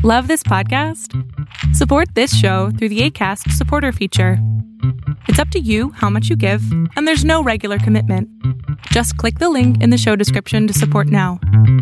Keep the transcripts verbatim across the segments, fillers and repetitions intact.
Love this podcast? Support this show through the Acast supporter feature. It's up to you how much you give, and there's no regular commitment. Just click the link in the show description to support now.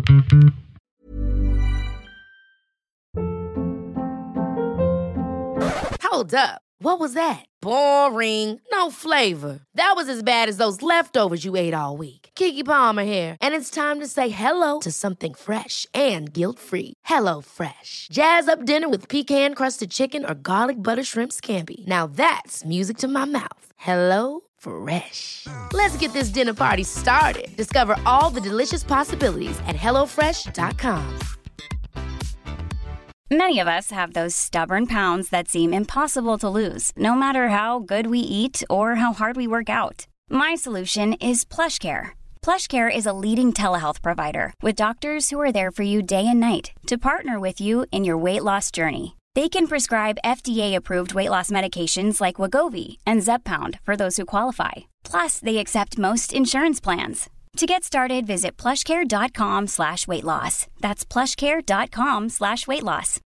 Hold up. What was that? Boring. No flavor. That was as bad as those leftovers you ate all week. Keke Palmer here, and it's time to say hello to something fresh and guilt-free. Hello Fresh. Jazz up dinner with pecan-crusted chicken or garlic butter shrimp scampi. Now that's music to my mouth. Hello Fresh. Let's get this dinner party started. Discover all the delicious possibilities at hello fresh dot com. Many of us have those stubborn pounds that seem impossible to lose, no matter how good we eat or how hard we work out. My solution is PlushCare. PlushCare is a leading telehealth provider with doctors who are there for you day and night to partner with you in your weight loss journey. They can prescribe F D A-approved weight loss medications like Wegovy and Zepbound for those who qualify. Plus, they accept most insurance plans. To get started, visit plushcare.com slash weight loss. That's plushcare.com slash weight loss.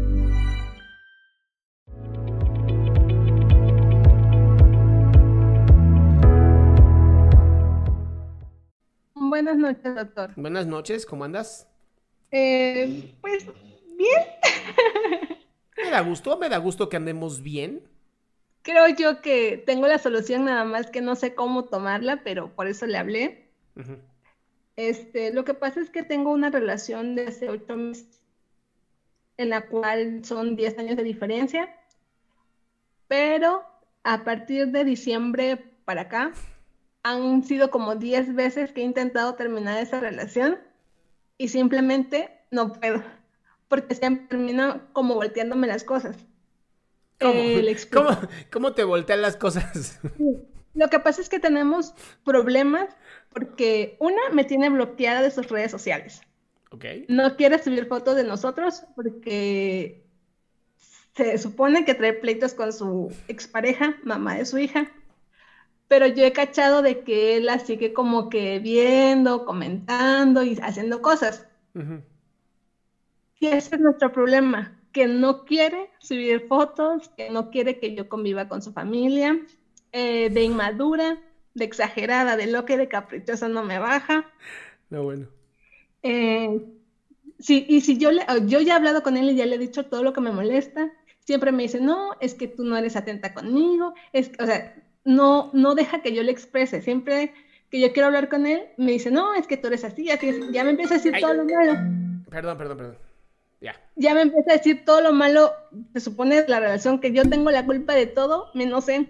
Buenas noches, doctor. Buenas noches, ¿cómo andas? Eh, pues, bien. Me da gusto, me da gusto que andemos bien. Creo yo que tengo la solución, nada más que no sé cómo tomarla, pero por eso le hablé. Uh-huh. Este, lo que pasa es que tengo una relación de hace ocho meses, en la cual son diez años de diferencia, pero a partir de diciembre para acá, han sido como diez veces que he intentado terminar esa relación y simplemente no puedo, porque siempre termino como volteándome las cosas. ¿Cómo? Eh, ¿Cómo, ¿Cómo te voltean las cosas? Lo que pasa es que tenemos problemas porque una me tiene bloqueada de sus redes sociales. Okay. No quiere subir fotos de nosotros porque se supone que trae pleitos con su expareja, mamá de su hija. Pero yo he cachado de que él la sigue como que viendo, comentando y haciendo cosas. Uh-huh. Y ese es nuestro problema, que no quiere subir fotos, que no quiere que yo conviva con su familia, eh, de inmadura, de exagerada, de loca y de caprichosa no me baja. No, bueno. Eh, sí, y si yo, le, yo ya he hablado con él y ya le he dicho todo lo que me molesta, siempre me dice, no, es que tú no eres atenta conmigo, es, o sea, no, no deja que yo le exprese, siempre que yo quiero hablar con él, me dice, no, es que tú eres así, así, así. Ya me empieza a decir Ay. todo lo malo. Perdón, perdón, perdón. Ya. Ya me empieza a decir todo lo malo, se supone la relación, que yo tengo la culpa de todo, menos él.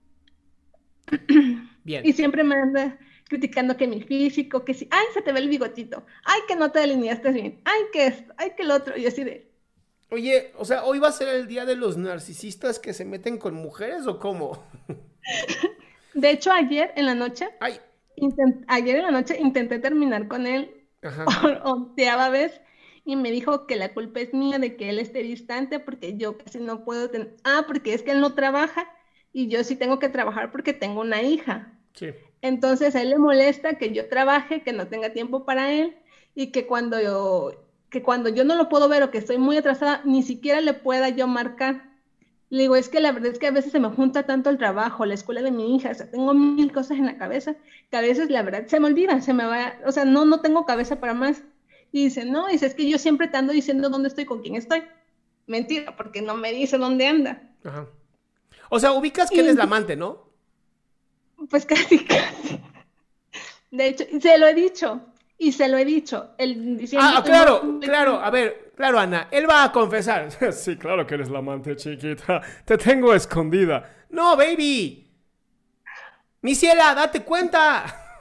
Bien. Y siempre me anda criticando que mi físico, que si, ay, se te ve el bigotito, ay, que no te delineaste bien, ay, que esto, ay, que el otro, y así de... Oye, o sea, ¿hoy va a ser el día de los narcisistas que se meten con mujeres o cómo? De hecho, ayer en la noche, ay. Intent, ayer en la noche intenté terminar con él, onceava vez, y me dijo que la culpa es mía de que él esté distante porque yo casi no puedo tener... Ah, porque es que él no trabaja y yo sí tengo que trabajar porque tengo una hija. Sí. Entonces a él le molesta que yo trabaje, que no tenga tiempo para él y que cuando yo, que cuando yo no lo puedo ver o que estoy muy atrasada, ni siquiera le pueda yo marcar. Le digo, es que la verdad es que a veces se me junta tanto el trabajo, la escuela de mi hija, o sea, tengo mil cosas en la cabeza que a veces la verdad se me olvida, se me va, o sea, no, no tengo cabeza para más. Y dice, no, dice, es que yo siempre te ando diciendo dónde estoy, con quién estoy. Mentira, porque no me dice dónde anda. Ajá. O sea, ubicas que y... él es la amante, ¿no? Pues casi, casi. De hecho, se lo he dicho, y se lo he dicho. El, ah, claro, no... claro, a ver, claro, Ana, él va a confesar. Sí, claro que eres la amante, chiquita. Te tengo escondida. No, baby. Mi ciela, date cuenta.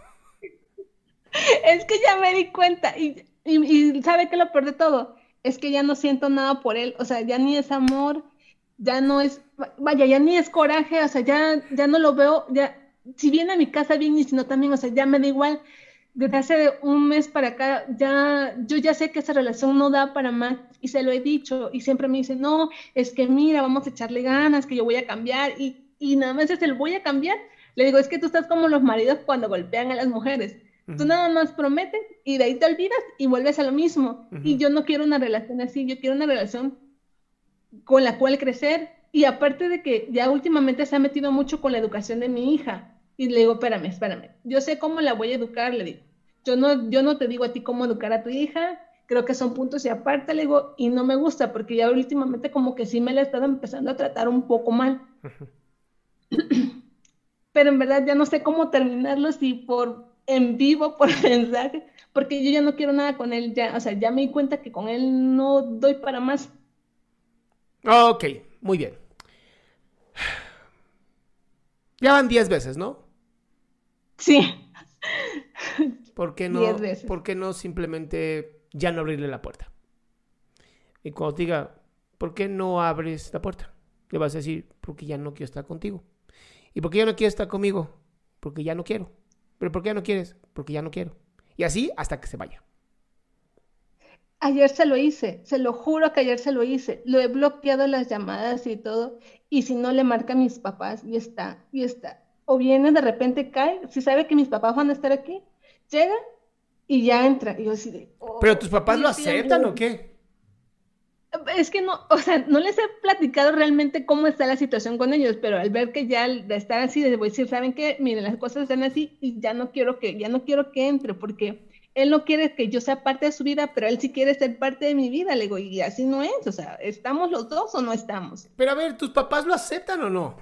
Es que ya me di cuenta, y, y, y ¿sabe qué es lo peor de todo? Es que ya no siento nada por él, o sea, ya ni es amor, ya no es, vaya, ya ni es coraje, o sea, ya, ya no lo veo, ya, si viene a mi casa bien y si no también, o sea, ya me da igual. Desde hace un mes para acá, ya, yo ya sé que esa relación no da para más, y se lo he dicho, y siempre me dice, no, es que mira, vamos a echarle ganas, que yo voy a cambiar, y, y nada más es el voy a cambiar. Le digo, es que tú estás como los maridos cuando golpean a las mujeres. Uh-huh. Tú nada más prometes y de ahí te olvidas y vuelves a lo mismo. Uh-huh. Y yo no quiero una relación así, yo quiero una relación con la cual crecer. Y aparte de que ya últimamente se ha metido mucho con la educación de mi hija. Y le digo, espérame, espérame, yo sé cómo la voy a educar, le digo. Yo no, yo no te digo a ti cómo educar a tu hija, creo que son puntos y aparte, le digo, y no me gusta, porque ya últimamente como que sí me la he estado empezando a tratar un poco mal. Uh-huh. Pero en verdad ya no sé cómo terminarlo, si por en vivo, por mensaje, porque yo ya no quiero nada con él, ya, o sea, ya me di cuenta que con él no doy para más. Ok, muy bien. Ya van diez veces, ¿no? Sí. ¿Por qué no, diez veces. ¿Por qué no simplemente ya no abrirle la puerta? Y cuando te diga, ¿por qué no abres la puerta? Le vas a decir, porque ya no quiero estar contigo. ¿Y por qué ya no quieres estar conmigo? Porque ya no quiero. ¿Pero por qué ya no quieres? Porque ya no quiero. Y así hasta que se vaya. Ayer se lo hice, se lo juro que ayer se lo hice. Lo he bloqueado las llamadas y todo. Y si no, le marca a mis papás y está, y está. O viene de repente, cae, si sabe que mis papás van a estar aquí, llega y ya entra. Y yo así de... Oh, ¿pero tus papás lo aceptan o qué? Es que no, o sea, no les he platicado realmente cómo está la situación con ellos, pero al ver que ya de estar así, les voy a decir, ¿saben qué? Miren, las cosas están así y ya no quiero que, ya no quiero que entre, porque él no quiere que yo sea parte de su vida, pero él sí quiere ser parte de mi vida. Le digo, y así no es, o sea, ¿estamos los dos o no estamos? Pero a ver, ¿tus papás lo aceptan o no?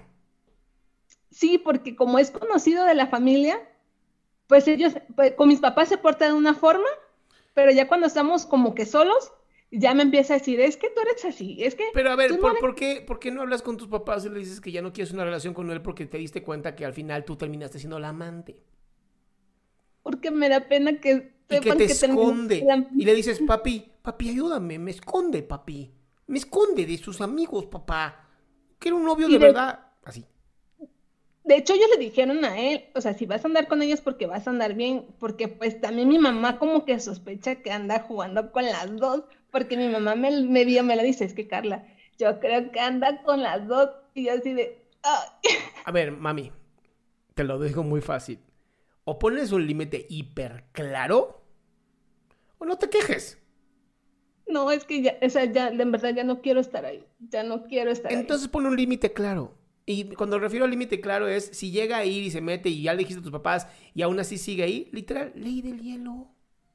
Sí, porque como es conocido de la familia, pues ellos, pues, con mis papás se portan de una forma, pero ya cuando estamos como que solos, ya me empieza a decir, es que tú eres así, es que... Pero a ver, ¿por, no eres... ¿por, qué, ¿por qué no hablas con tus papás y le dices que ya no quieres una relación con él porque te diste cuenta que al final tú terminaste siendo la amante? Porque me da pena que... Y que te que esconde. Termine... Y le dices, papi, papi, ayúdame, me esconde, papi. Me esconde de sus amigos, papá. Que era un novio de, de verdad. Así. De hecho, ellos le dijeron a él, o sea, si vas a andar con ellos porque vas a andar bien, porque pues también mi mamá como que sospecha que anda jugando con las dos, porque mi mamá me, me vio, me lo dice, es que Carla, yo creo que anda con las dos, y yo así de... ¡ay! A ver, mami, te lo digo muy fácil. O pones un límite hiper claro, o no te quejes. No, es que ya, o sea, ya, en verdad ya no quiero estar ahí, ya no quiero estar Entonces, ahí. Entonces pon un límite claro. Y cuando refiero al límite claro es, si llega a ir y se mete y ya le dijiste a tus papás y aún así sigue ahí, literal, ley del hielo.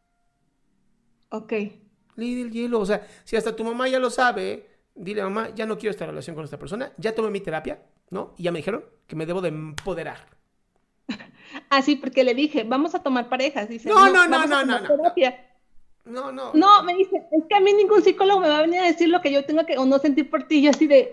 Ok. Ley del hielo, o sea, si hasta tu mamá ya lo sabe, dile, mamá, ya no quiero esta relación con esta persona, ya tomé mi terapia, ¿no? Y ya me dijeron que me debo de empoderar. Ah, sí, porque le dije, vamos a tomar parejas. Dice, no, no, no, no, no, no, terapia. no, no. No, me dice, es que a mí ningún psicólogo me va a venir a decir lo que yo tengo que o no sentir por ti, yo así de...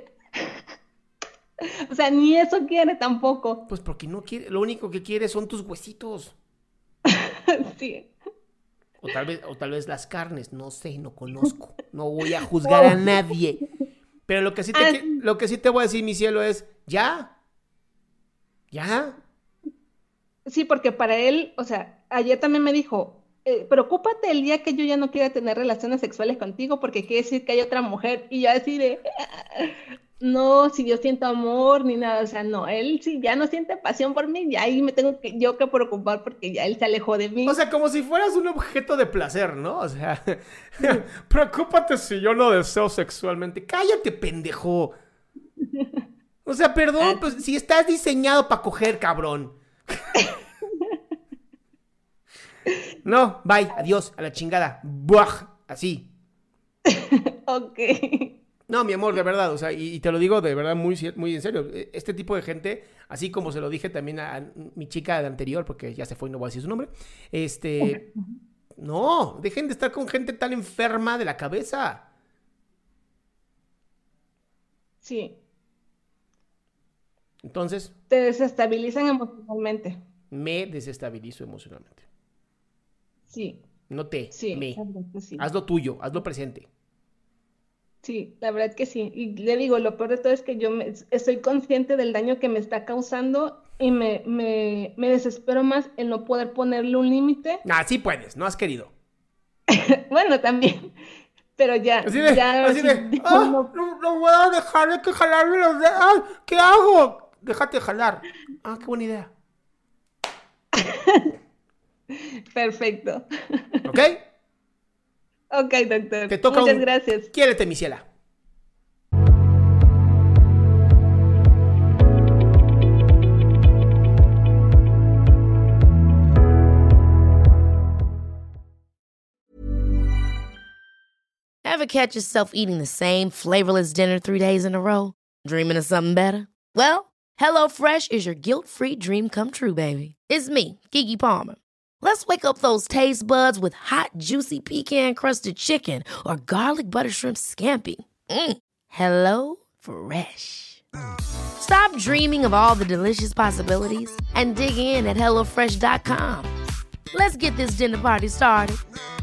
O sea, ni eso quiere tampoco. Pues porque no quiere, lo único que quiere son tus huesitos. Sí. O tal vez, o tal vez las carnes, no sé, no conozco. No voy a juzgar a nadie. Pero lo que sí te, ah, lo que sí te voy a decir, mi cielo, es, ¿ya? ¿Ya? Sí, porque para él, o sea, ayer también me dijo, eh, preocúpate el día que yo ya no quiera tener relaciones sexuales contigo porque quiere decir que hay otra mujer. Y yo así de... No, si yo siento amor ni nada, o sea, no, él si ya no siente pasión por mí, ya ahí me tengo que yo que preocupar porque ya él se alejó de mí. O sea, como si fueras un objeto de placer, ¿no? O sea, preocúpate si yo no deseo sexualmente. Cállate, pendejo. O sea, perdón, pues si estás diseñado para coger, cabrón. No, bye, adiós, a la chingada. Buah, así. Ok. No, mi amor, de verdad, o sea, y, y te lo digo de verdad muy, muy en serio. Este tipo de gente, así como se lo dije también a, a mi chica de anterior, porque ya se fue y no voy a decir su nombre, este, no, dejen de estar con gente tan enferma de la cabeza. Sí. Entonces. Te desestabilizan emocionalmente. Me desestabilizo emocionalmente. Sí. No te, sí, me. Sí. Haz lo tuyo, haz lo presente. Sí, la verdad que sí. Y le digo, lo peor de todo es que yo me, estoy consciente del daño que me está causando y me, me, me desespero más en no poder ponerle un límite. Ah, sí puedes, no has querido. Bueno, también. Pero ya. Así de, ya, así de, sí, ah, no, no, no voy a dejar de que jalarme los dedos. Ah, ¿qué hago? Déjate jalar. Ah, qué buena idea. Perfecto. ¿Ok? Ok, doctor. Te toca Muchas un... gracias. Quiérete, mi ciela. Ever catch yourself eating the same flavorless dinner three days in a row? Dreaming of something better? Well, HelloFresh is your guilt-free dream come true, baby. It's me, Keke Palmer. Let's wake up those taste buds with hot, juicy pecan-crusted chicken or garlic butter shrimp scampi. Mm. Hello Fresh. Stop dreaming of all the delicious possibilities and dig in at hello fresh dot com. Let's get this dinner party started.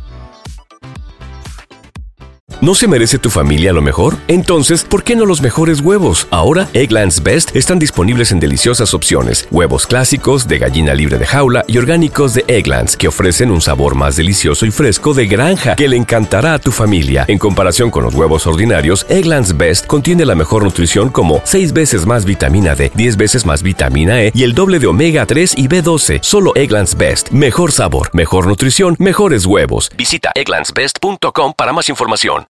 ¿No se merece tu familia lo mejor? Entonces, ¿por qué no los mejores huevos? Ahora, Eggland's Best están disponibles en deliciosas opciones. Huevos clásicos, de gallina libre de jaula y orgánicos de Eggland's, que ofrecen un sabor más delicioso y fresco de granja que le encantará a tu familia. En comparación con los huevos ordinarios, Eggland's Best contiene la mejor nutrición como seis veces más vitamina D, diez veces más vitamina E y el doble de omega tres y B doce. Solo Eggland's Best. Mejor sabor, mejor nutrición, mejores huevos. Visita egglands best punto com para más información.